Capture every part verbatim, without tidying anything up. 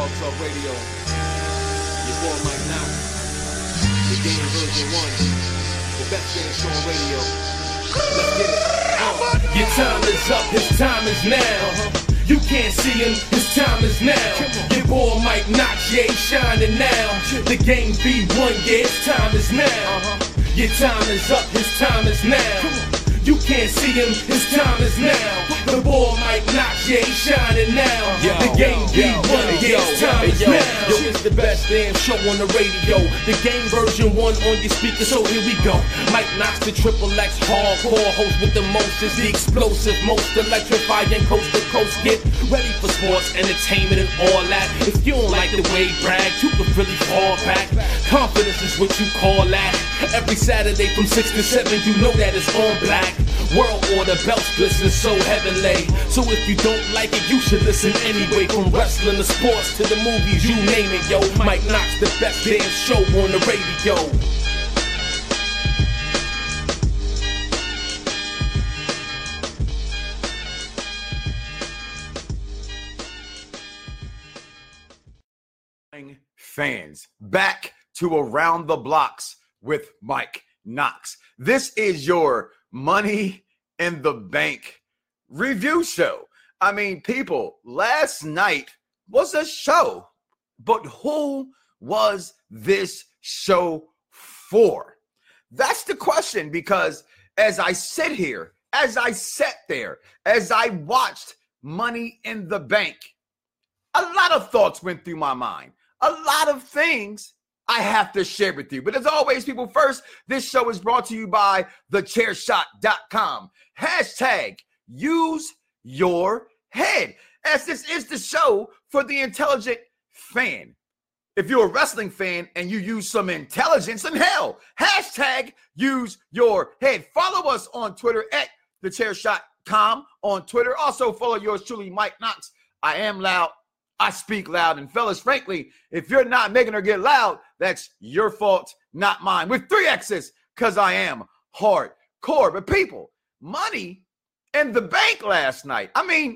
Blog Talk Radio. Your boy Mike Knox. The game version one. The best game show on radio. Let's get it. Uh. Your time is up, his time is now. Uh-huh. You can't see him, his time is now. Your boy Mike Knox, yeah, he's shining now. The game V one, yeah, his time is now. Uh-huh. Your time is up, his time is now. You can't see him, his time is now. The boy Mike Knox, yeah, he's shining now. Yo, the game V one, yeah, his time is now. Yo, it's the best damn show on the radio. The game version one on your speaker, so here we go. Mike Knox, the triple X hardcore host with the most is the explosive, most electrifying coast to coast. Get ready for sports, entertainment, and all that. If you don't like the way he brags, you can really fall back. Confidence is what you call that. Every Saturday from six to seven, you know that it's on black. World order, belts glisten so heavenly. So if you don't like it, you should listen anyway. From wrestling to sports to the movies, you name it, yo. Mike Knox, the best damn show on the radio. Fans, back to Around the Blocks with Mike Knox. This is your Money in the Bank review show. I mean, people, last night was a show, but who was this show for? That's the question, because as I sit here, as I sat there, as I watched Money in the Bank, a lot of thoughts went through my mind. A lot of things I have to share with you. But as always, people, first, this show is brought to you by the chair shot dot com. Hashtag use your head, as this is the show for the intelligent fan. If you're a wrestling fan and you use some intelligence, then hell, hashtag use your head. Follow us on Twitter at the chair shot dot com on Twitter. Also follow yours truly, Mike Knox. I am loud. I speak loud. And fellas, frankly, if you're not making her get loud, that's your fault, not mine. With three X's, because I am hardcore. But people, Money in the Bank last night. I mean,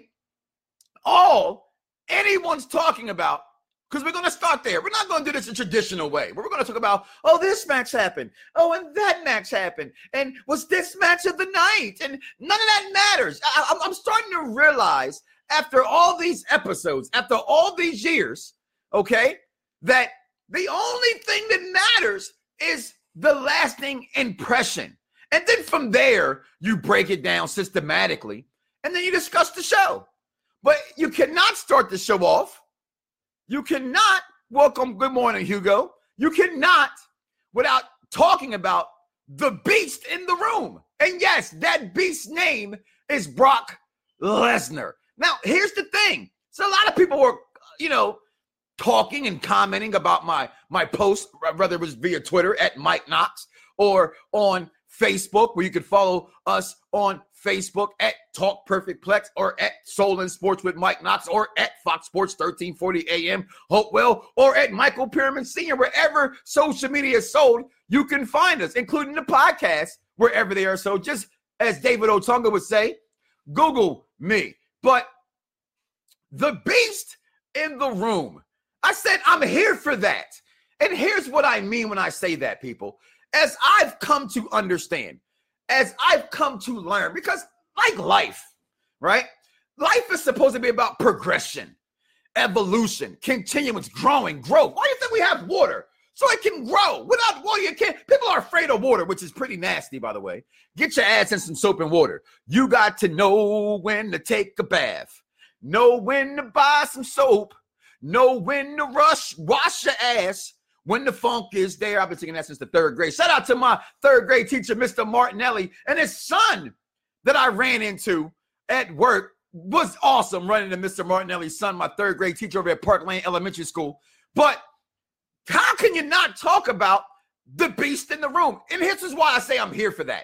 all anyone's talking about, because we're going to start there. We're not going to do this a traditional way. We're going to talk about, oh, this match happened. Oh, and that match happened. And was this match of the night? And none of that matters. I, I'm starting to realize, after all these episodes, after all these years, okay, that the only thing that matters is the lasting impression. And then from there, you break it down systematically, and then you discuss the show. But you cannot start the show off. You cannot welcome, good morning, Hugo. You cannot without talking about the beast in the room. And yes, that beast's name is Brock Lesnar. Now, here's the thing. So a lot of people were, you know, talking and commenting about my, my post, whether it was via Twitter at Mike Knox or on Facebook, where you can follow us on Facebook at Talk Perfect Plex or at Soul and Sports with Mike Knox or at Fox Sports thirteen forty A M Hopewell or at Michael Pyramid Senior Wherever social media is sold, you can find us, including the podcast, wherever they are. So just as David Otunga would say, Google me. But the beast in the room, I said, I'm here for that. And here's what I mean when I say that, people. As I've come to understand, as I've come to learn, because like life, right? Life is supposed to be about progression, evolution, continuance, growing, growth. Why do you think we have water? So it can grow. Without water, you can't. People are afraid of water, which is pretty nasty, by the way. Get your ass in some soap and water. You got to know when to take a bath. Know when to buy some soap. Know when to rush, wash your ass when the funk is there. I've been singing that since the third grade. Shout out to my third grade teacher, Mister Martinelli, and his son that I ran into at work. Was awesome running into Mister Martinelli's son, my third grade teacher over at Park Lane Elementary School. But how can you not talk about the beast in the room? And this is why I say I'm here for that.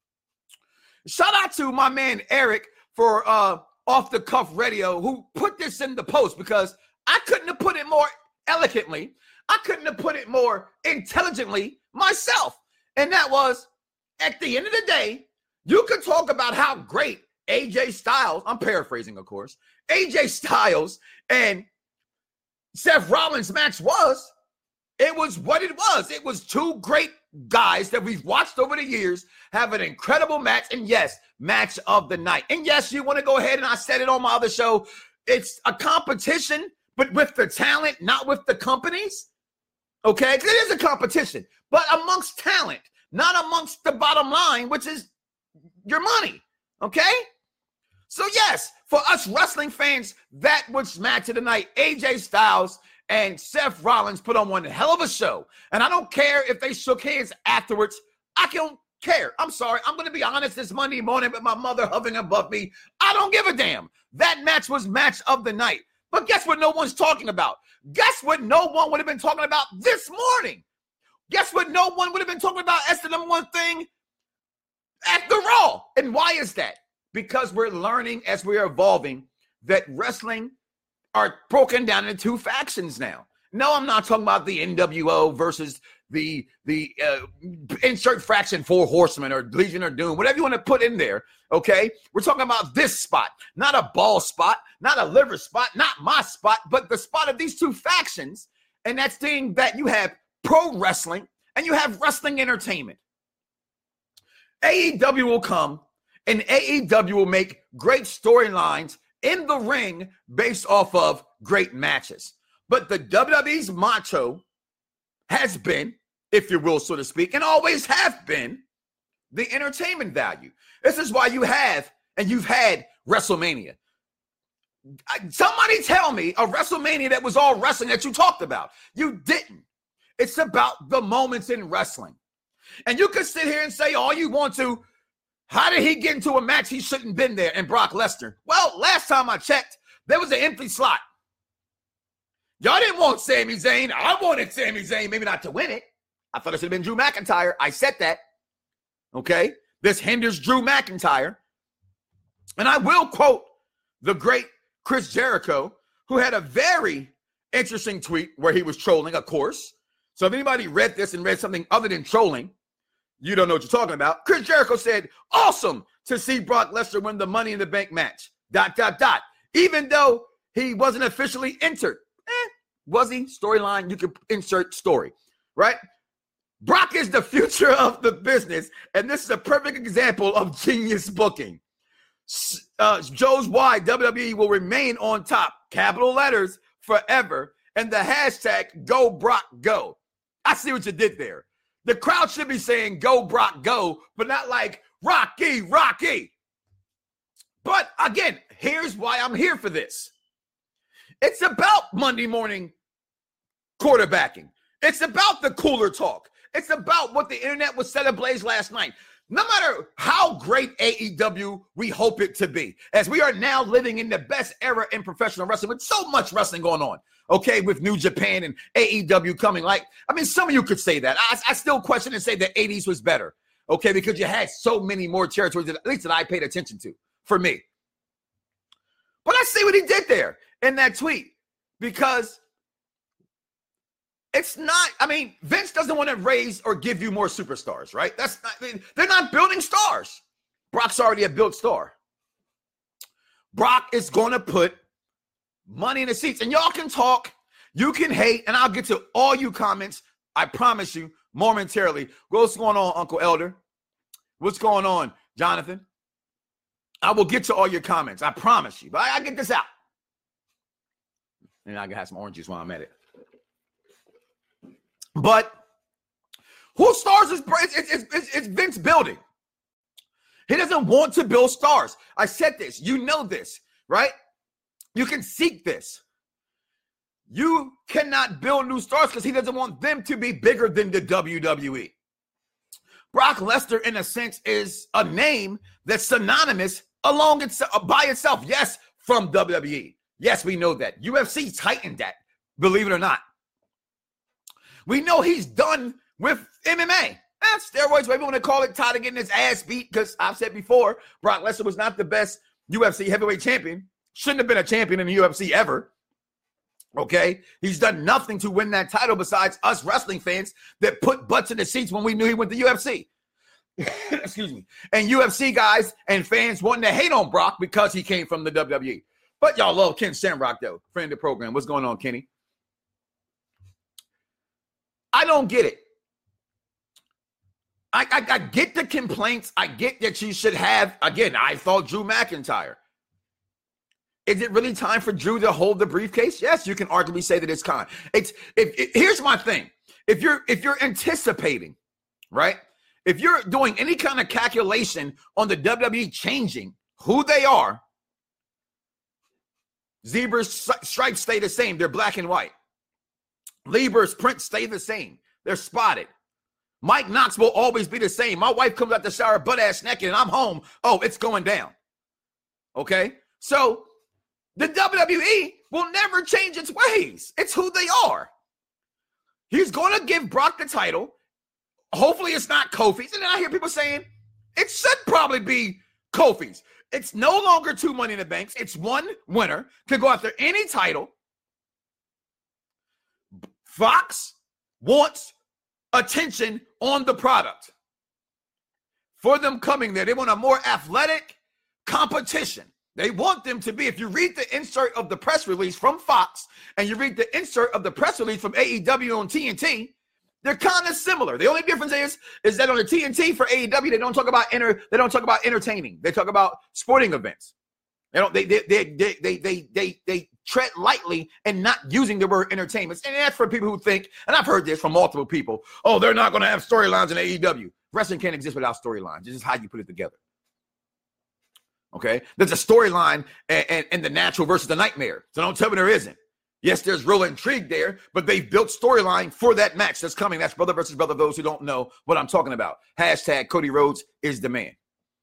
Shout out to my man Eric for uh, Off the Cuff Radio, who put this in the post, because I couldn't have put it more eloquently. I couldn't have put it more intelligently myself. And that was, at the end of the day, you can talk about how great A J Styles, I'm paraphrasing, of course, A J Styles and Seth Rollins' match was. It was what it was. It was two great guys that we've watched over the years have an incredible match. And yes, match of the night. And yes, you want to go ahead, and I said it on my other show, it's a competition, but with the talent, not with the companies. Okay? It is a competition, but amongst talent, not amongst the bottom line, which is your money. Okay? So yes, for us wrestling fans, that was match of the night. A J Styles and Seth Rollins put on one hell of a show. And I don't care if they shook hands afterwards. I don't care. I'm sorry. I'm going to be honest this Monday morning with my mother hovering above me. I don't give a damn. That match was match of the night. But guess what no one's talking about? Guess what no one would have been talking about this morning? Guess what no one would have been talking about as the number one thing at the Raw? And why is that? Because we're learning as we're evolving that wrestling are broken down into two factions now. No, I'm not talking about the N W O versus the the uh, insert fraction Four Horsemen or Legion of Doom, whatever you want to put in there, okay? We're talking about this spot, not a ball spot, not a liver spot, not my spot, but the spot of these two factions, and that's being that you have pro wrestling and you have wrestling entertainment. A E W will come, and A E W will make great storylines in the ring based off of great matches. But the W W E's motto has been, if you will, so to speak, and always have been, the entertainment value. This is why you have, and you've had WrestleMania. Somebody tell me a WrestleMania that was all wrestling that you talked about. You didn't. It's about the moments in wrestling. And you can sit here and say all you want to, how did he get into a match he shouldn't have been there in Brock Lesnar? Well, last time I checked, there was an empty slot. Y'all didn't want Sami Zayn. I wanted Sami Zayn, maybe not to win it. I thought it should have been Drew McIntyre. I said that. Okay? This hinders Drew McIntyre. And I will quote the great Chris Jericho, who had a very interesting tweet where he was trolling, of course. So if anybody read this and read something other than trolling, you don't know what you're talking about. Chris Jericho said, awesome to see Brock Lesnar win the Money in the Bank match. Dot, dot, dot. Even though he wasn't officially entered. Eh, was he? Storyline, you could insert story, right? Brock is the future of the business, and this is a perfect example of genius booking. Uh, Joe's why W W E will remain on top, capital letters, forever, and the hashtag Go Brock Go. I see what you did there. The crowd should be saying Go Brock Go, but not like Rocky, Rocky. But again, here's why I'm here for this. It's about Monday morning quarterbacking. It's about the cooler talk. It's about what the internet was set ablaze last night. No matter how great A E W we hope it to be, as we are now living in the best era in professional wrestling with so much wrestling going on, okay, with New Japan and A E W coming. Like, I mean, some of you could say that. I, I still question and say the eighties was better, okay, because you had so many more territories, that, at least that I paid attention to, for me. But I see what he did there in that tweet, because it's not, I mean, Vince doesn't want to raise or give you more superstars, right? That's not, I mean, they're not building stars. Brock's already a built star. Brock is going to put money in the seats, and y'all can talk, you can hate, and I'll get to all you comments, I promise you, momentarily. What's going on, Uncle Elder? What's going on, Jonathan? I will get to all your comments, I promise you, but I, I get this out. And I can have some orange juice while I'm at it. But who stars is it's, it's, it's, it's Vince building. He doesn't want to build stars. I said this. You know this, right? You can seek this. You cannot build new stars because he doesn't want them to be bigger than the W W E. Brock Lesnar, in a sense, is a name that's synonymous along its, by itself. Yes, from W W E. Yes, we know that. U F C tightened that, believe it or not. We know he's done with M M A. Eh, steroids, whatever you want to call it, tired of getting his ass beat, because I've said before, Brock Lesnar was not the best U F C heavyweight champion. Shouldn't have been a champion in the U F C ever. Okay? He's done nothing to win that title besides us wrestling fans that put butts in the seats when we knew he went to U F C. Excuse me. And U F C guys and fans wanting to hate on Brock because he came from the W W E. But y'all love Ken Shamrock, though. Friend of the program. What's going on, Kenny? I don't get it. I, I, I get the complaints. I get that you should have, again, I thought Drew McIntyre. Is it really time for Drew to hold the briefcase? Yes, you can arguably say that it's time. It's if, if here's my thing. If you're if you're anticipating, right? If you're doing any kind of calculation on the W W E changing who they are, Zebra's stripes stay the same. They're black and white. Lieber's prints stay the same. They're spotted. Mike Knox will always be the same. My wife comes out the shower butt ass naked and I'm home. Oh, it's going down. Okay? So the W W E will never change its ways. It's who they are. He's going to give Brock the title. Hopefully it's not Kofi's. And then I hear people saying it should probably be Kofi's. It's no longer two Money in the Banks. It's one winner. Can go after any title. Fox wants attention on the product. For them coming there, they want a more athletic competition. They want them to be, if you read the insert of the press release from Fox and you read the insert of the press release from A E W on T N T, they're kind of similar. The only difference is, is that on the T N T for A E W, they don't talk about inter, they don't talk about entertaining. They talk about sporting events. They don't, they they they they they they they, they tread lightly and not using the word entertainment. And that's for people who think, and I've heard this from multiple people, oh, they're not going to have storylines in A E W. Wrestling can't exist without storylines. This is how you put it together. Okay? There's a storyline and, and, and the natural versus the nightmare. So don't tell me there isn't. Yes, there's real intrigue there, but they've built storyline for that match that's coming. That's brother versus brother, those who don't know what I'm talking about. Hashtag Cody Rhodes is the man.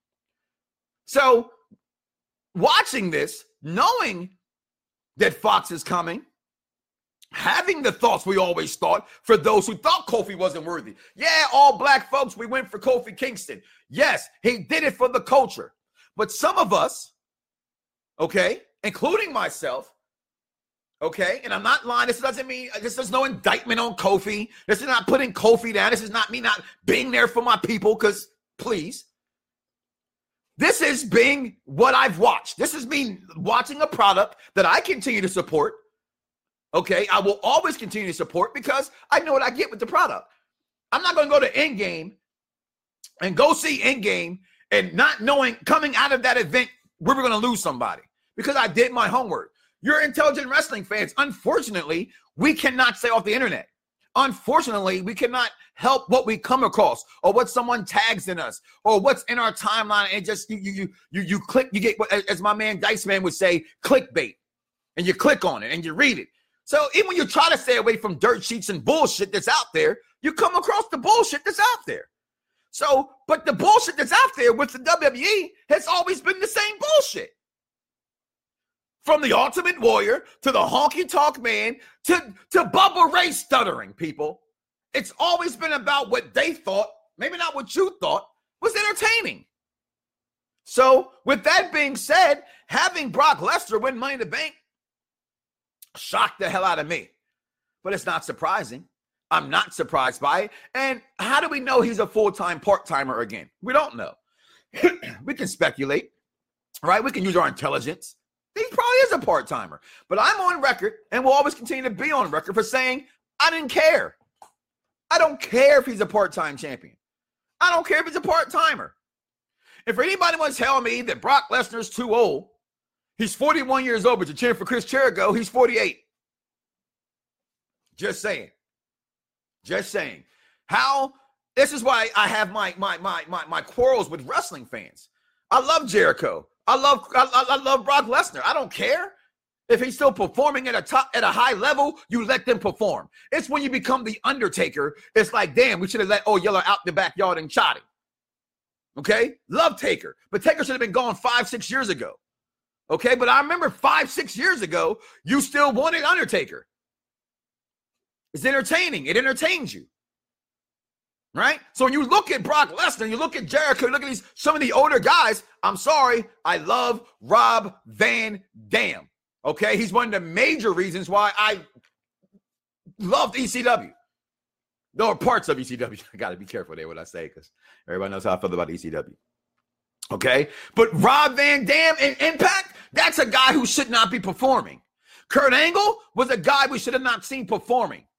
So watching this, knowing that Fox is coming, having the thoughts we always thought for those who thought Kofi wasn't worthy. Yeah, all black folks, we went for Kofi Kingston. Yes, he did it for the culture. But some of us, okay, including myself, okay, and I'm not lying. This doesn't mean, this is no indictment on Kofi. This is not putting Kofi down. This is not me not being there for my people, because please. This is being what I've watched. This is me watching a product that I continue to support. Okay, I will always continue to support because I know what I get with the product. I'm not going to go to Endgame and go see Endgame and not knowing, coming out of that event, we were going to lose somebody because I did my homework. You're intelligent wrestling fans. Unfortunately, we cannot stay off the internet. Unfortunately, we cannot help what we come across or what someone tags in us or what's in our timeline, and just you you you you click, you get, as my man Dice Man would say, clickbait, and you click on it and you read it. So even when you try to stay away from dirt sheets and bullshit that's out there, you come across the bullshit that's out there. So, but the bullshit that's out there with the W W E has always been the same bullshit. From the Ultimate Warrior to the Honky Tonk Man to, to Bubba Ray stuttering, people. It's always been about what they thought, maybe not what you thought, was entertaining. So with that being said, having Brock Lesnar win Money in the Bank shocked the hell out of me. But it's not surprising. I'm not surprised by it. And how do we know he's a full-time part-timer again? We don't know. We can speculate, right? We can use our intelligence. He probably is a part-timer. But I'm on record and will always continue to be on record for saying I didn't care. I don't care if he's a part-time champion. I don't care if he's a part-timer. If anybody wants to tell me that Brock Lesnar's too old, he's forty-one years old, but you're cheering for Chris Jericho, he's forty-eight. Just saying. Just saying. How, this is why I have my my my my, my quarrels with wrestling fans. I love Jericho. I love I, I love Brock Lesnar. I don't care if he's still performing at a top at a high level. You let them perform. It's when you become the Undertaker. It's like, damn, we should have let Old Yeller out the backyard and shot him. Okay, love Taker, but Taker should have been gone five six years ago. Okay, but I remember five six years ago, you still wanted Undertaker. It's entertaining. It entertains you. Right? So when you look at Brock Lesnar, you look at Jericho, you look at these some of the older guys, I'm sorry, I love Rob Van Dam. Okay? He's one of the major reasons why I loved E C W. There are parts of E C W. I got to be careful there what I say because everybody knows how I feel about E C W. Okay? But Rob Van Dam in Impact, that's a guy who should not be performing. Kurt Angle was a guy we should have not seen performing.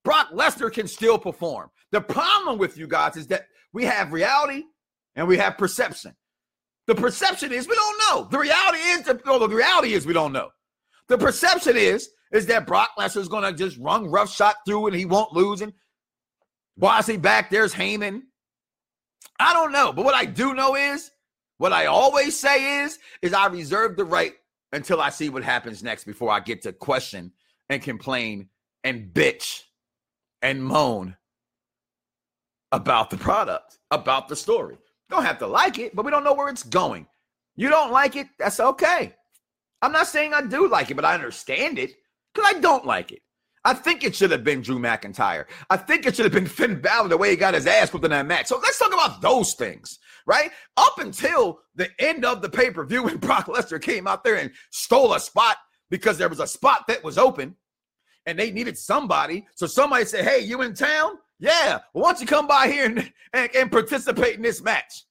Brock Lesnar can still perform. The problem with you guys is that we have reality and we have perception. The perception is we don't know. The reality is the, well, the reality is we don't know. The perception is is that Brock Lesnar is going to just run roughshod through and he won't lose. And why is he back? There's Heyman. I don't know. But what I do know is, what I always say is, is I reserve the right until I see what happens next before I get to question and complain and bitch and moan about the product, about the story. Don't have to like it, but we don't know where it's going. You don't like it, that's okay. I'm not saying I do like it, but I understand it because I don't like it. I think it should have been Drew McIntyre. I think it should have been Finn Balor the way he got his ass whooped in that match. So let's talk about those things, right? Up until the end of the pay-per-view when Brock Lesnar came out there and stole a spot because there was a spot that was open and they needed somebody. So somebody said, hey, you in town? Yeah. Well, why don't you come by here and, and, and participate in this match?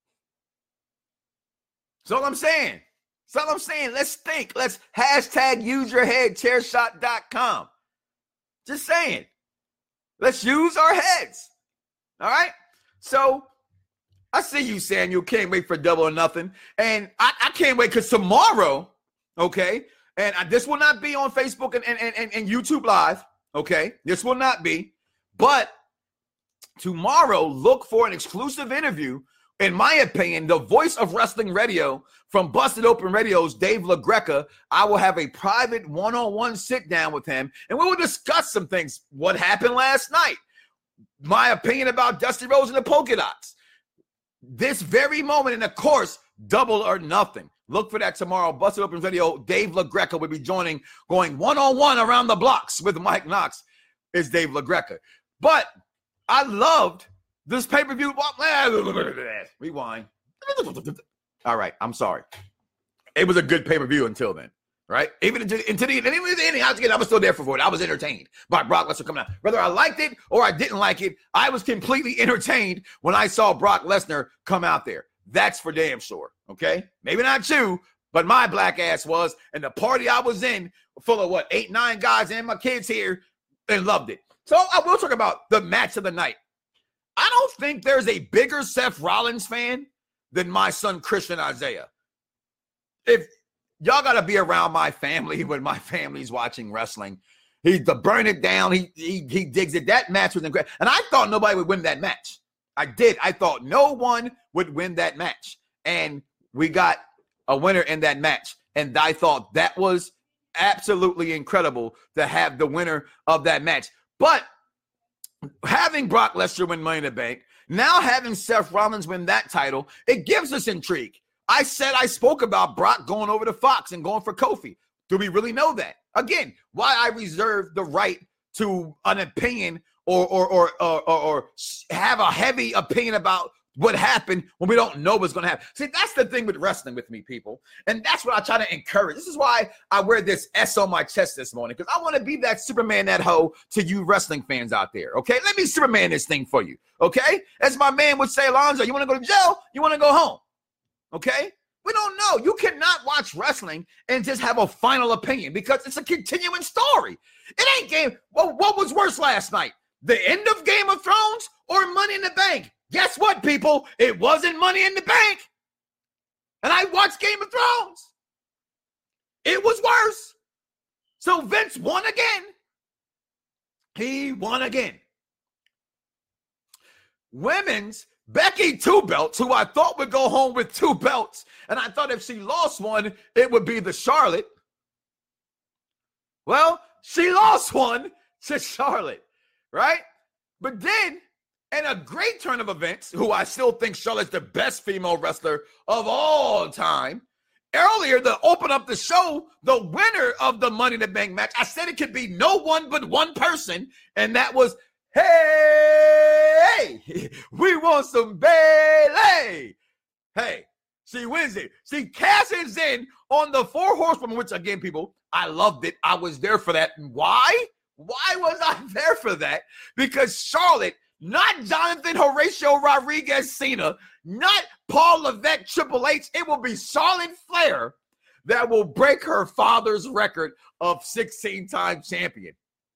That's all I'm saying. That's all I'm saying. Let's think. Let's hashtag use your head, chair shot dot com. Just saying. Let's use our heads. All right? So I see you, Samuel. Can't wait for Double or Nothing. And I, I can't wait because tomorrow, okay, and I, this will not be on Facebook and, and, and, and YouTube Live, okay? This will not be. But tomorrow, look for an exclusive interview, in my opinion, the voice of wrestling radio from Busted Open Radio's Dave LaGreca. I will have a private one-on-one sit-down with him, and we will discuss some things. What happened last night? My opinion about Dusty Rhodes and the Polka Dots. This very moment, and of course, Double or Nothing. Look for that tomorrow. Busted Open Radio, Dave LaGreca will be joining, going one-on-one around the blocks with Mike Knox. Is Dave LaGreca. But I loved this pay-per-view. Rewind. All right, I'm sorry. It was a good pay-per-view until then, right? Even until, until the, even the ending, I was still there for it. I was entertained by Brock Lesnar coming out. Whether I liked it or I didn't like it, I was completely entertained when I saw Brock Lesnar come out there. That's for damn sure, okay? Maybe not you, but my black ass was, and the party I was in, full of what, eight, nine guys and my kids here, and loved it. So I will talk about the match of the night. I don't think there's a bigger Seth Rollins fan than my son Christian Isaiah. If y'all got to be around my family when my family's watching wrestling, he's to burn it down. He, he he digs it. That match was incredible, and I thought nobody would win that match. I did. I thought no one would win that match, and we got a winner in that match. And I thought that was absolutely incredible to have the winner of that match. But having Brock Lesnar win Money in the Bank, now having Seth Rollins win that title, it gives us intrigue. I said I spoke about Brock going over to Fox and going for Kofi. Do we really know that? Again, why I reserve the right to an opinion or or or or, or, or have a heavy opinion about what happened when we don't know what's going to happen. See, that's the thing with wrestling with me, people. And that's what I try to encourage. This is why I wear this S on my chest this morning, because I want to be that Superman, that hoe to you wrestling fans out there, okay? Let me Superman this thing for you, okay? As my man would say, Alonzo, you want to go to jail? You want to go home, okay? We don't know. You cannot watch wrestling and just have a final opinion because it's a continuing story. It ain't game. Well, what was worse last night? The end of Game of Thrones or Money in the Bank? Guess what, people? It wasn't Money in the Bank. And I watched Game of Thrones. It was worse. So Vince won again. He won again. Women's Becky two belts, who I thought would go home with two belts. And I thought if she lost one, it would be the Charlotte. Well, she lost one to Charlotte, right? But then, in a great turn of events, who I still think Charlotte's the best female wrestler of all time, earlier to open up the show, the winner of the Money in the Bank match, I said it could be no one but one person, and that was, hey, we want some Bayley. Hey, she wins it. She cashes in on the four horsewomen, which again, people, I loved it. I was there for that. Why? Why was I there for that? Because Charlotte, not Jonathan Horatio Rodriguez Cena, not Paul Levesque Triple H, it will be Charlotte Flair that will break her father's record of sixteen-time champion.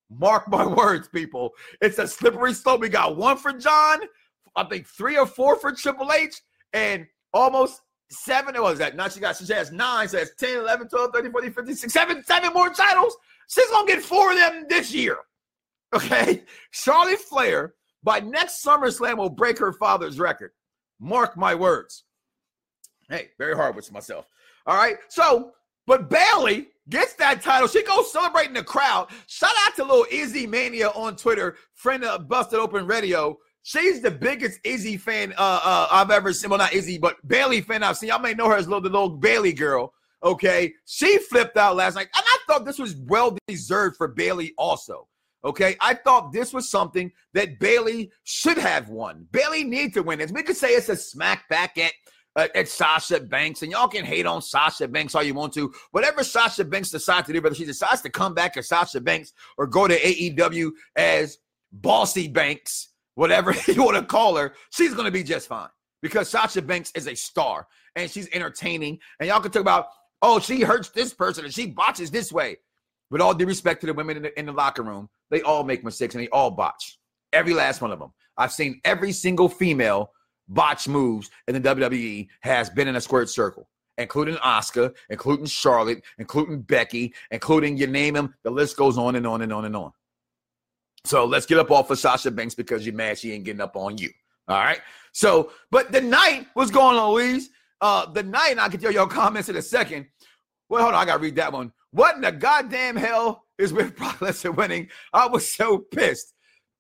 Mark my words, people. It's a slippery slope. We got one for John, I think three or four for Triple H, and almost seven. What was that? Now she got, she has nine, so that's ten, eleven, twelve, thirteen, fourteen, fifteen, sixteen, seven, seven more titles. She's going to get four of them this year. Okay? Charlotte Flair, by next SummerSlam, will break her father's record. Mark my words. Hey, very hard with myself. All right? So, but Bayley gets that title. She goes celebrating the crowd. Shout out to little Izzy Mania on Twitter, friend of Busted Open Radio. She's the biggest Izzy fan uh, uh, I've ever seen. Well, not Izzy, but Bayley fan I've seen. Y'all may know her as little, the little Bayley girl. Okay, she flipped out last night, and I thought this was well deserved for Bayley also. Okay, I thought this was something that Bayley should have won. Bayley needs to win this. We could say it's a smack back at uh, at Sasha Banks, and y'all can hate on Sasha Banks all you want to. Whatever Sasha Banks decides to do, whether she decides to come back as Sasha Banks or go to A E W as Bossy Banks, whatever you want to call her, she's going to be just fine because Sasha Banks is a star and she's entertaining. And y'all can talk about, oh, she hurts this person and she botches this way. With all due respect to the women in the, in the locker room, they all make mistakes and they all botch. Every last one of them. I've seen every single female botch moves in the W W E has been in a squared circle, including Asuka, including Charlotte, including Becky, including you name them. The list goes on and on and on and on. So let's get up off of Sasha Banks because you're mad she ain't getting up on you. All right. So, but the night was going on, Louise. Uh, the night, and I can tell your comments in a second. Well, hold on, I gotta read that one. What in the goddamn hell is with Brock Lesnar winning? I was so pissed.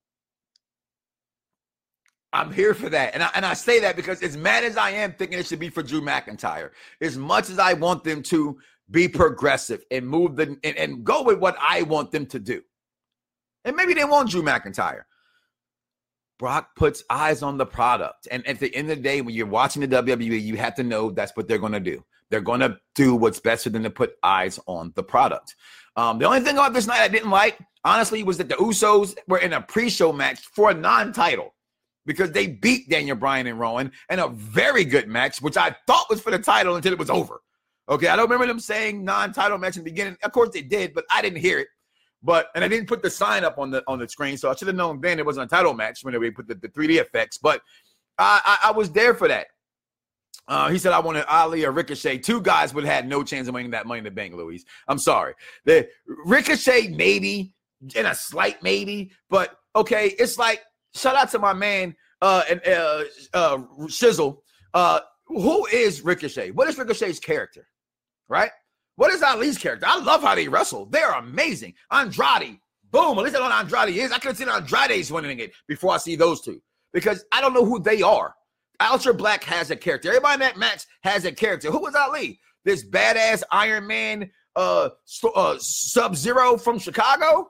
I'm here for that. And I, and I say that because as mad as I am thinking it should be for Drew McIntyre, as much as I want them to be progressive and move the and, and go with what I want them to do. And maybe they want Drew McIntyre. Brock puts eyes on the product. And at the end of the day, when you're watching the W W E, you have to know that's what they're going to do. They're going to do what's best for them to put eyes on the product. Um, the only thing about this night I didn't like, honestly, was that the Usos were in a pre-show match for a non-title because they beat Daniel Bryan and Rowan in a very good match, which I thought was for the title until it was over. Okay, I don't remember them saying non-title match in the beginning. Of course they did, but I didn't hear it. But and I didn't put the sign up on the on the screen, so I should have known then it wasn't a title match when they put the, the three D effects. But I, I, I was there for that. Uh, he said I wanted Ali or Ricochet. Two guys would have had no chance of winning that Money in the Bank, Louise. I'm sorry. The Ricochet maybe, and a slight maybe, but okay, it's like shout out to my man uh, and uh, uh, Shizzle. Uh, who is Ricochet? What is Ricochet's character? Right? What is Ali's character? I love how they wrestle. They're amazing. Andrade, boom. At least I know what Andrade is. I could have seen Andrade's winning it before I see those two because I don't know who they are. Aleister Black has a character. Everybody in that match has a character. Who was Ali? This badass Iron Man uh, uh, Sub-Zero from Chicago?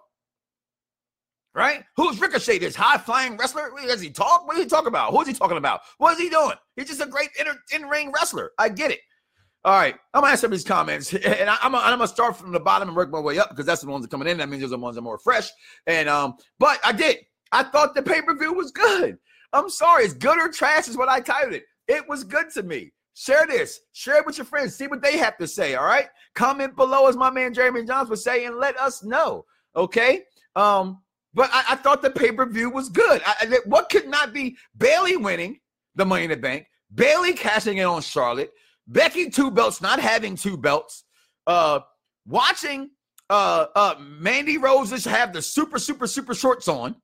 Right? Who's Ricochet? This high-flying wrestler? Does he talk? What is he talking about? Who is he talking about? What is he doing? He's just a great in-ring wrestler. I get it. All right, I'm going to answer some of these comments, and I, I'm going to start from the bottom and work my way up because that's the ones that are coming in. That means those are the ones that are more fresh. And um, But I did. I thought the pay-per-view was good. I'm sorry. It's good or trash is what I titled it. It was good to me. Share this. Share it with your friends. See what they have to say, all right? Comment below, as my man Jeremy Johns would say, and let us know, okay? Um, But I, I thought the pay-per-view was good. I, what could not be Bayley winning the Money in the Bank, Bayley cashing in on Charlotte, Becky two belts, not having two belts, uh, watching uh, uh, Mandy Rose have the super, super, super shorts on,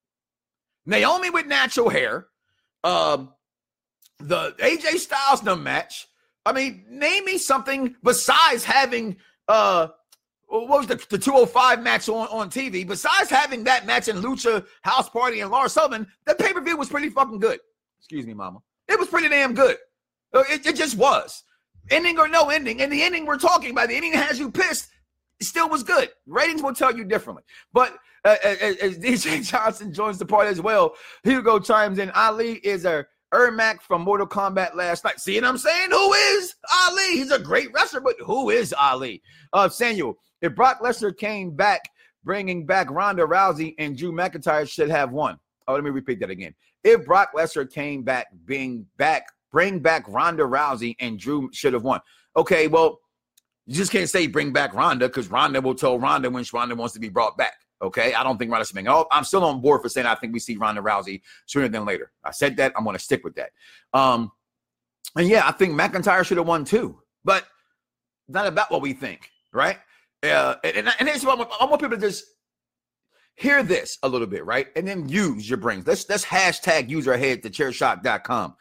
Naomi with natural hair, um, the A J Styles no match. I mean, name me something besides having uh, what was the, the two oh five match on, on T V, besides having that match in Lucha House Party and Lars Sullivan, the pay-per-view was pretty fucking good. Excuse me, mama. It was pretty damn good. It, it just was. Ending or no ending. And the ending we're talking about, the ending that has you pissed, it still was good. Ratings will tell you differently. But uh, as, as D J Johnson joins the party as well, Hugo chimes in, Ali is a Ermac from Mortal Kombat last night. See what I'm saying? Who is Ali? He's a great wrestler, but who is Ali? Uh, Samuel, if Brock Lesnar came back, bringing back Ronda Rousey and Drew McIntyre should have won. Oh, let me repeat that again. If Brock Lesnar came back, being back, bring back Ronda Rousey and Drew should have won. Okay, well, you just can't say bring back Ronda because Ronda will tell Ronda when Ronda wants to be brought back. Okay, I don't think Ronda should be. Oh, I'm still on board for saying I think we see Ronda Rousey sooner than later. I said that. I'm going to stick with that. Um, and yeah, I think McIntyre should have won too, but not about what we think, right? Uh, and and it's what I want people to just hear this a little bit, right? And then use your brains. Let's let's hashtag use our head to chair shot dot com.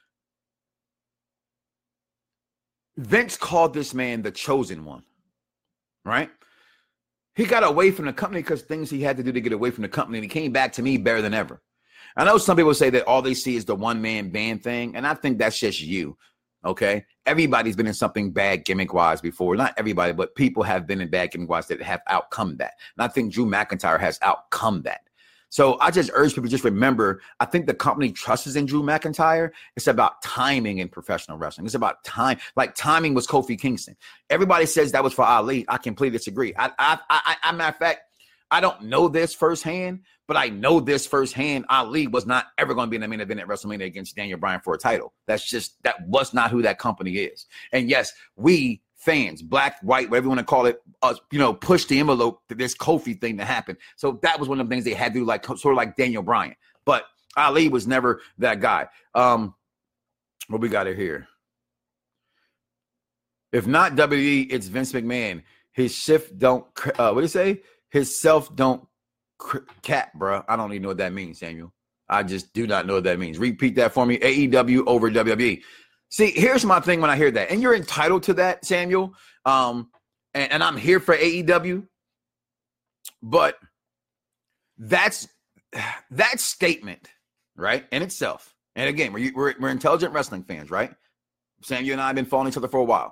Vince called this man the chosen one, right? He got away from the company because things he had to do to get away from the company, and he came back to me better than ever. I know some people say that all they see is the one-man band thing, and I think that's just you, okay? Everybody's been in something bad gimmick-wise before. Not everybody, but people have been in bad gimmick-wise that have outcome that. And I think Drew McIntyre has outcome that. So I just urge people to just remember, I think the company trusts in Drew McIntyre. It's about timing in professional wrestling. It's about time. Like timing was Kofi Kingston. Everybody says that was for Ali. I completely disagree. I, I, I, I matter of fact, I don't know this firsthand, but I know this firsthand. Ali was not ever going to be in the main event at WrestleMania against Daniel Bryan for a title. That's just, that was not who that company is. And yes, we fans, black, white, whatever you want to call it, uh, you know, push the envelope to this Kofi thing to happen. So that was one of the things they had to do, like sort of like Daniel Bryan. But Ali was never that guy. Um, what we got it here? If not W W E, it's Vince McMahon. His shift don't, uh, what do you say? His self don't cap, bro. I don't even know what that means, Samuel. I just do not know what that means. Repeat that for me. A E W over W W E. See, here's my thing when I hear that, and you're entitled to that, Samuel. Um, and, and I'm here for A E W, but that's that statement, right, in itself. And again, we're, we're we're intelligent wrestling fans, right? Samuel and I have been following each other for a while.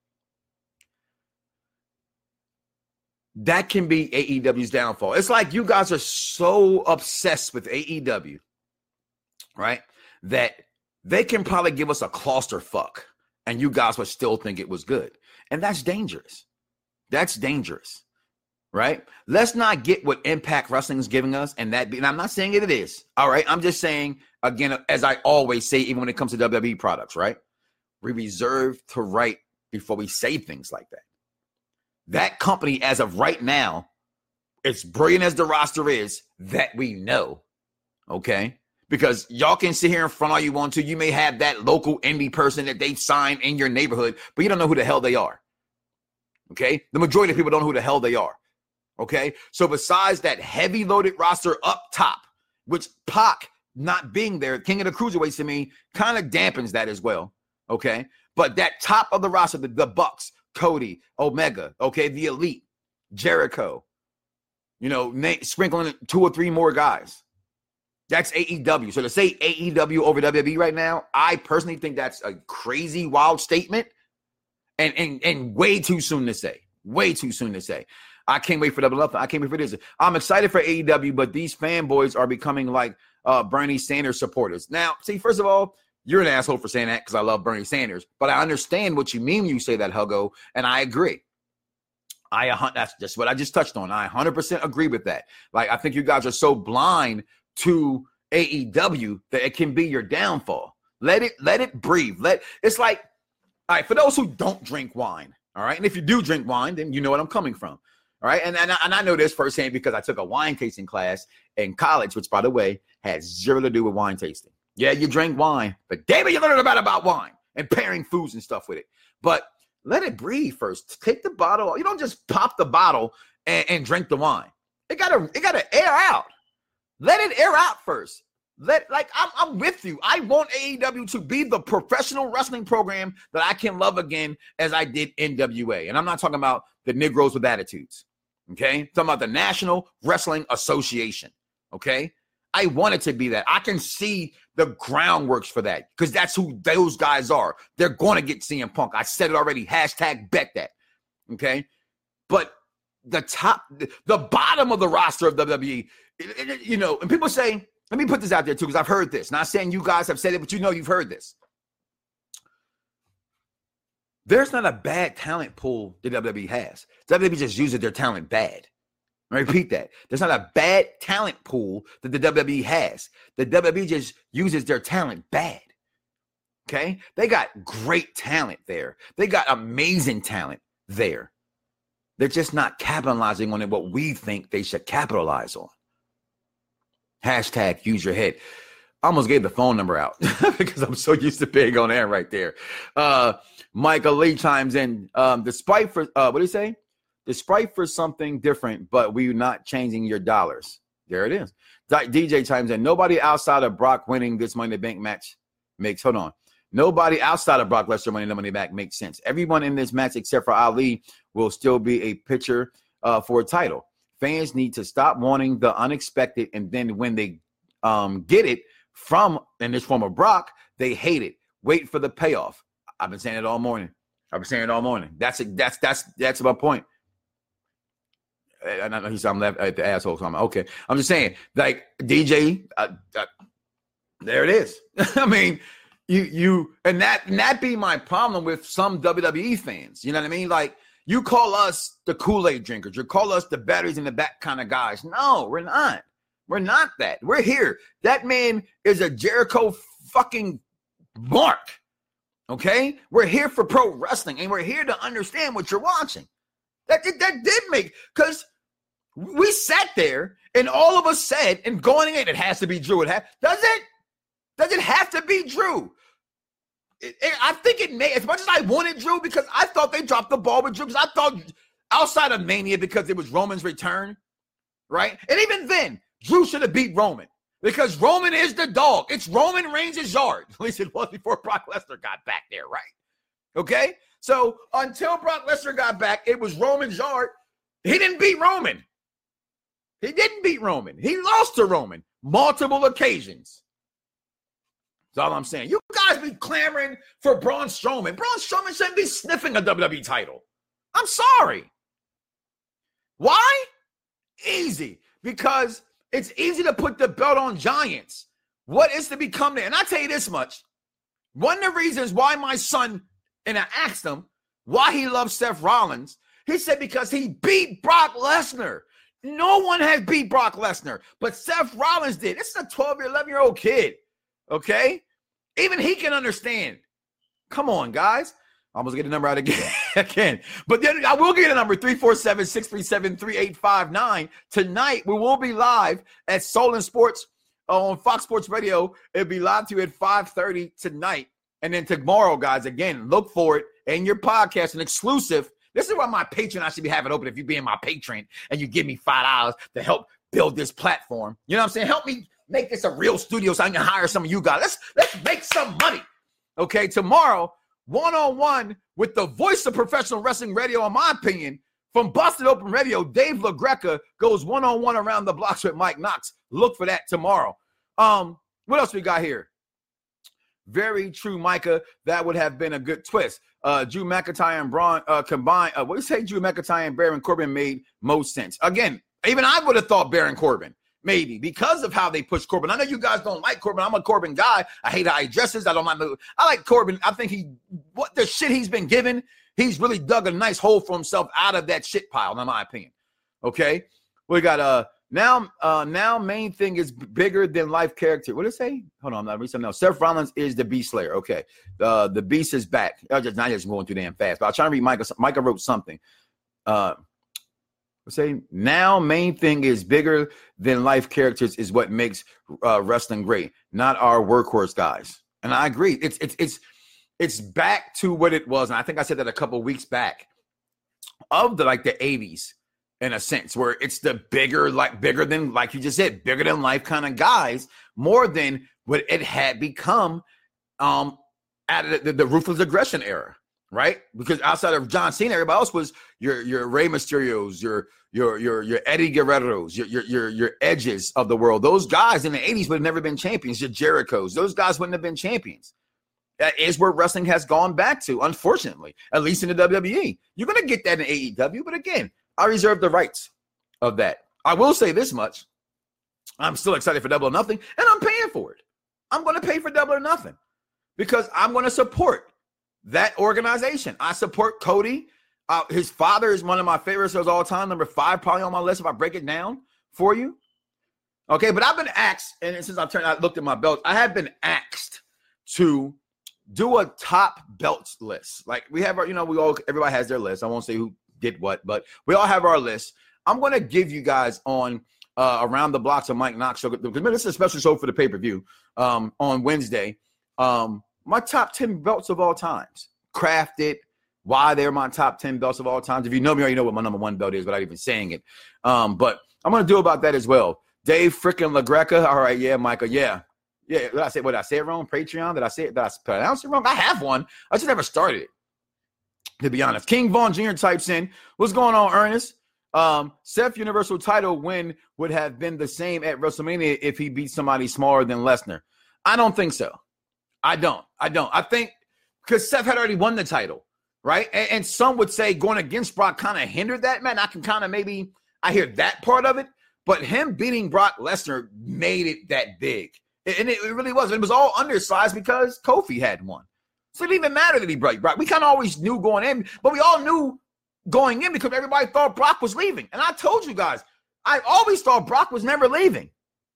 That can be A E W's downfall. It's like you guys are so obsessed with A E W, right, that they can probably give us a clusterfuck and you guys would still think it was good. And that's dangerous. That's dangerous, right? Let's not get what Impact Wrestling is giving us. And that, be, and I'm not saying it, it is. All right. I'm just saying, again, as I always say, even when it comes to W W E products, right? We reserve to right before we say things like that. That company, as of right now, as brilliant as the roster is, that we know, okay? Because y'all can sit here in front all you want to. You may have that local indie person that they've signed in your neighborhood, but you don't know who the hell they are. Okay? The majority of people don't know who the hell they are. Okay? So besides that heavy loaded roster up top, which Pac not being there, King of the Cruiserweights to me, kind of dampens that as well. Okay? But that top of the roster, the, the Bucks, Cody, Omega, okay, the Elite, Jericho, you know, na- sprinkling two or three more guys. That's A E W. So to say A E W over W W E right now, I personally think that's a crazy, wild statement and, and, and way too soon to say. Way too soon to say. I can't wait for Double Up. I can't wait for this. I'm excited for A E W, but these fanboys are becoming like uh, Bernie Sanders supporters. Now, see, first of all, you're an asshole for saying that because I love Bernie Sanders, but I understand what you mean when you say that, Huggo, and I agree. I That's just what I just touched on. I one hundred percent agree with that. Like, I think you guys are so blind to A E W that it can be your downfall. Let it let it breathe. Let it's like, all right, for those who don't drink wine, all right, and if you do drink wine, then you know what I'm coming from. All right, and, and, I, and I know this firsthand because I took a wine tasting class in college, which, by the way, has zero to do with wine tasting. Yeah, you drink wine, but damn it, you learn about about wine and pairing foods and stuff with it. But let it breathe first. Take the bottle. You don't just pop the bottle and, and drink the wine. It gotta it gotta air out. Let it air out first. Let like I'm, I'm with you. I want A E W to be the professional wrestling program that I can love again as I did N W A. And I'm not talking about the Negroes with attitudes. Okay, I'm talking about the National Wrestling Association. Okay, I want it to be that. I can see the groundworks for that because that's who those guys are. They're going to get C M Punk. I said it already. Hashtag bet that. Okay, but the top, the bottom of the roster of W W E. It, it, you know, and people say, let me put this out there too, because I've heard this. Not saying you guys have said it, but you know you've heard this. There's not a bad talent pool that W W E has. W W E just uses their talent bad. I repeat that. There's not a bad talent pool that the W W E has. The W W E just uses their talent bad. Okay? They got great talent there. They got amazing talent there. They're just not capitalizing on it what we think they should capitalize on. Hashtag use your head. I almost gave the phone number out because I'm so used to being on air right there. Uh, Michael Lee chimes in. Um, despite for uh, what do you say? Despite for something different, but we're not changing your dollars. There it is. D J chimes in. Nobody outside of Brock winning this Money in the Bank match makes. Hold on. Nobody outside of Brock Lesnar winning the Money in the Bank makes sense. Everyone in this match except for Ali will still be a pitcher uh, for a title. Fans need to stop wanting the unexpected, and then when they um, get it from in this form of Brock, they hate it. Wait for the payoff. I've been saying it all morning. I've been saying it all morning. That's a, that's that's that's my point. And I know he's I'm left at the asshole. So I'm okay. I'm just saying, like D J, uh, uh, there it is. I mean, you you and that and that be my problem with some W W E fans. You know what I mean? Like you call us the Kool-Aid drinkers. You call us the batteries in the back kind of guys. No, we're not. We're not that. We're here. That man is a Jericho fucking mark. Okay? We're here for pro wrestling, and we're here to understand what you're watching. That, that, that did make, because we sat there, and all of us said, and going in, it has to be Drew. It ha- does it? Does it have to be Drew? It, it, I think it may, as much as I wanted Drew, because I thought they dropped the ball with Drew, because I thought outside of Mania, because it was Roman's return, right? And even then, Drew should have beat Roman because Roman is the dog. It's Roman Reigns' yard. At least it was before Brock Lesnar got back there, right? Okay? So until Brock Lesnar got back, it was Roman's yard. He didn't beat Roman. He didn't beat Roman. He lost to Roman multiple occasions. That's all I'm saying. You guys be clamoring for Braun Strowman. Braun Strowman shouldn't be sniffing a W W E title. I'm sorry. Why? Easy. Because it's easy to put the belt on giants. What is to become there? And I tell you this much. One of the reasons why my son, and I asked him why he loves Seth Rollins, he said because he beat Brock Lesnar. No one has beat Brock Lesnar, but Seth Rollins did. This is a twelve, eleven-year-old kid, okay? Even he can understand. Come on, guys. I almost get the number out again. again. But then I will get a number, three four seven, six three seven, three eight five nine. Tonight, we will be live at Solon Sports on Fox Sports Radio. It'll be live to you at five thirty tonight. And then tomorrow, guys, again, look for it in your podcast, an exclusive. This is why my Patreon, I should be having open if you be in my Patreon and you give me five dollars to help build this platform. You know what I'm saying? Help me make this a real studio so I can hire some of you guys. Let's, let's make some money. Okay, tomorrow, one-on-one with the voice of professional wrestling radio, in my opinion, from Busted Open Radio, Dave LaGreca goes one-on-one around the blocks with Mike Knox. Look for that tomorrow. Um, what else we got here? Very true, Micah. That would have been a good twist. Uh, Drew McIntyre and Braun uh, combined. Uh, what do you say? Drew McIntyre and Baron Corbin made most sense. Again, even I would have thought Baron Corbin. Maybe because of how they push Corbin. I know you guys don't like Corbin. I'm a Corbin guy. I hate how he dresses. I don't like the, I like Corbin. I think he, what the shit he's been given, he's really dug a nice hole for himself out of that shit pile, in my opinion. Okay. We got uh now, uh, now main thing is bigger than life character. What did it say? Hold on. I'm not reading something else. Seth Rollins is the Beast Slayer. Okay. Uh, the Beast is back. I just, not just going too damn fast, but I'll try to read Micah. Micah wrote something. Uh, Say now main thing is bigger than life characters is what makes uh, wrestling great, not our workhorse guys. And I agree. It's it's it's it's back to what it was, and I think I said that a couple of weeks back of the like the eighties in a sense, where it's the bigger like bigger than like you just said, bigger than life kind of guys, more than what it had become um out of the, the, the ruthless aggression era. Right? Because outside of John Cena, everybody else was your your Rey Mysterios, your your your your Eddie Guerreros, your your your your Edges of the world. Those guys in the eighties would have never been champions. Your Jerichos, those guys wouldn't have been champions. That is where wrestling has gone back to, unfortunately, at least in the W W E. You're gonna get that in A E W, but again, I reserve the rights of that. I will say this much: I'm still excited for Double or Nothing, and I'm paying for it. I'm gonna pay for Double or Nothing because I'm gonna support that organization. I support Cody. Uh, his father is one of my favorites of all time. Number five, probably on my list if I break it down for you. Okay, but I've been asked, and since I've turned, I looked at my belts, I have been asked to do a top belts list. Like we have, our, you know, we all everybody has their list. I won't say who did what, but we all have our list. I'm going to give you guys on uh, Around the Blocks of Mike Knox show. This is a special show for the pay-per-view um, on Wednesday. Um, my top ten belts of all times. Crafted, why they're my top ten belts of all times. If you know me, you already know what my number one belt is without even saying it. Um, but I'm going to do about that as well. Dave freaking LaGreca. All right, yeah, Michael, yeah. Yeah, did I say, what, did I say it wrong? Patreon? Did I say it? Did I pronounce it wrong? I have one. I just never started it, to be honest. King Von Junior types in, what's going on, Ernest? Um, Seth Universal title win would have been the same at WrestleMania if he beat somebody smaller than Lesnar. I don't think so. I don't. I don't. I think because Seth had already won the title, right? And, and some would say going against Brock kind of hindered that, man. I can kind of maybe, I hear that part of it, but him beating Brock Lesnar made it that big. And it, it really was. It was all undersized because Kofi had one. So it didn't even matter that he broke Brock. We kind of always knew going in, but we all knew going in because everybody thought Brock was leaving. And I told you guys, I always thought Brock was never leaving.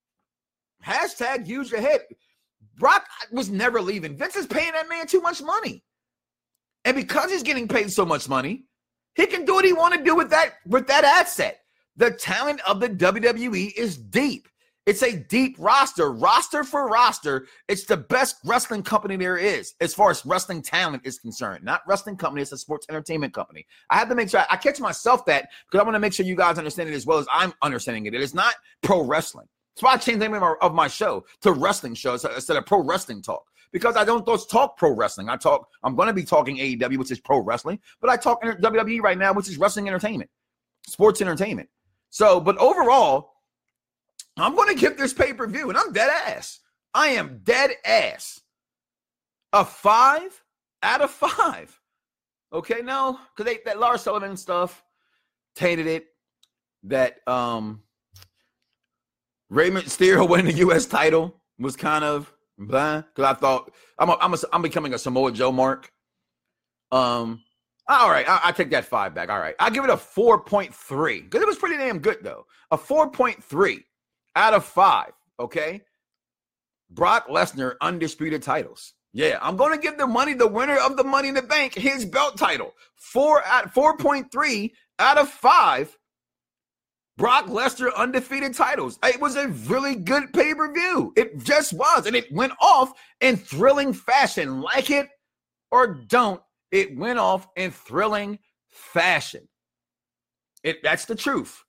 Hashtag use your head. Brock was never leaving. Vince is paying that man too much money. And because he's getting paid so much money, he can do what he want to do with that, with that asset. The talent of the W W E is deep. It's a deep roster, roster for roster. It's the best wrestling company there is as far as wrestling talent is concerned. Not wrestling company, it's a sports entertainment company. I have to make sure, I catch myself that because I want to make sure you guys understand it as well as I'm understanding it. It is not pro wrestling. That's why I changed the name of my, of my show to Wrestling Show instead of Pro Wrestling Talk. Because I don't just talk pro wrestling. I talk, I'm going to be talking A E W, which is pro wrestling, but I talk W W E right now, which is wrestling entertainment, sports entertainment. So, but overall, I'm going to give this pay-per-view, and I'm dead ass. I am dead ass. A five out of five. Okay, no, because that Lars Sullivan stuff tainted it. That um, Raymond Mysterio winning the U S title was kind of blah. Because I thought I'm a, I'm a, I'm becoming a Samoa Joe mark. Um, all right, I, I take that five back. All right, I give it a four point three because it was pretty damn good though. A four point three. Out of five, okay? Brock Lesnar, undisputed titles. Yeah, I'm going to give the money, the winner of the Money in the Bank, his belt title. Four at four point three out of five. Brock Lesnar, undefeated titles. It was a really good pay-per-view. It just was, and it went off in thrilling fashion. Like it or don't, it went off in thrilling fashion. It that's the truth.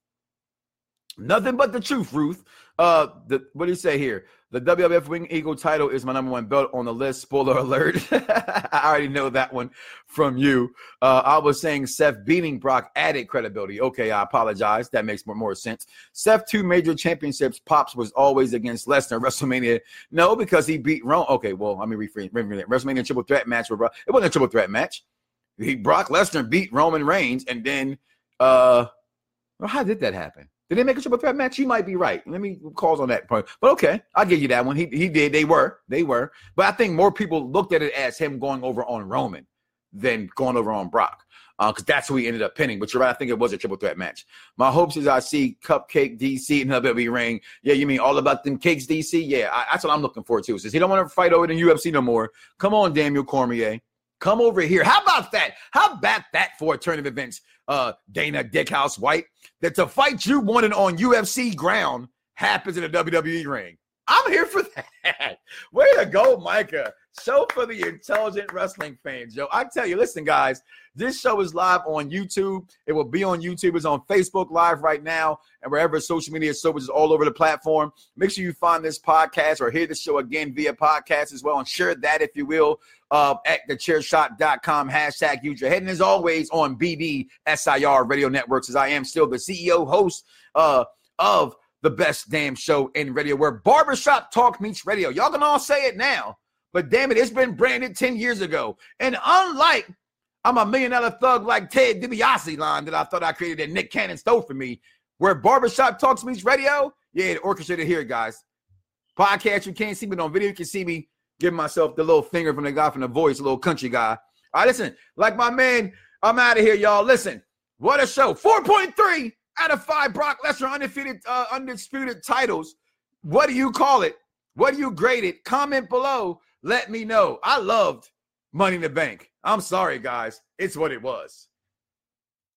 Nothing but the truth, Ruth. Uh, the, what do you say here? The W W F Wing Eagle title is my number one belt on the list. Spoiler alert. I already know that one from you. Uh, I was saying Seth beating Brock added credibility. Okay, I apologize. That makes more, more sense. Seth, two major championships. Pops was always against Lesnar. WrestleMania, no, because he beat Rome. Okay, well, let me rephrase. WrestleMania triple threat match. With Brock. It wasn't a triple threat match. He, Brock Lesnar beat Roman Reigns, and then, uh, well, how did that happen? Did they make a triple threat match? You might be right. Let me calls on that point. But okay, I'll give you that one. He he did. They were. They were. But I think more people looked at it as him going over on Roman than going over on Brock. Because uh, that's who he ended up pinning. But you're right. I think it was a triple threat match. My hopes is I see Cupcake D C in the W W E ring. Yeah, you mean all about them cakes, D C? Yeah, I, that's what I'm looking forward to. Since he don't want to fight over in U F C no more, come on, Daniel Cormier. Come over here. How about that? How about that for a turn of events, uh, Dana Dickhouse White? That the fight you wanted on U F C ground happens in a W W E ring. I'm here for that. Way to go, Micah. Show for the intelligent wrestling fans, yo. I tell you, listen, guys, this show is live on YouTube. It will be on YouTube. It's on Facebook Live right now and wherever social media services all over the platform. Make sure you find this podcast or hear the show again via podcast as well and share that, if you will, uh, at the chair shot dot com, hashtag use your head. And as always on B D S I R Radio Networks, as I am still the C E O host uh, of the best damn show in radio, where barbershop talk meets radio. Y'all can all say it now, but damn it, it's been branded ten years ago. And unlike I'm a million dollar thug like Ted DiBiase line that I thought I created that Nick Cannon stole from me, where barbershop talks meets radio, yeah, the orchestrated here, guys. Podcast, you can't see me, but on video, you can see me giving myself the little finger from the guy from The Voice, a little country guy. All right, listen, like my man, I'm out of here, y'all. Listen, what a show. four point three out of five Brock Lesnar undefeated, uh, undisputed titles. What do you call it? What do you grade it? Comment below. Let me know. I loved Money in the Bank. I'm sorry, guys. It's what it was.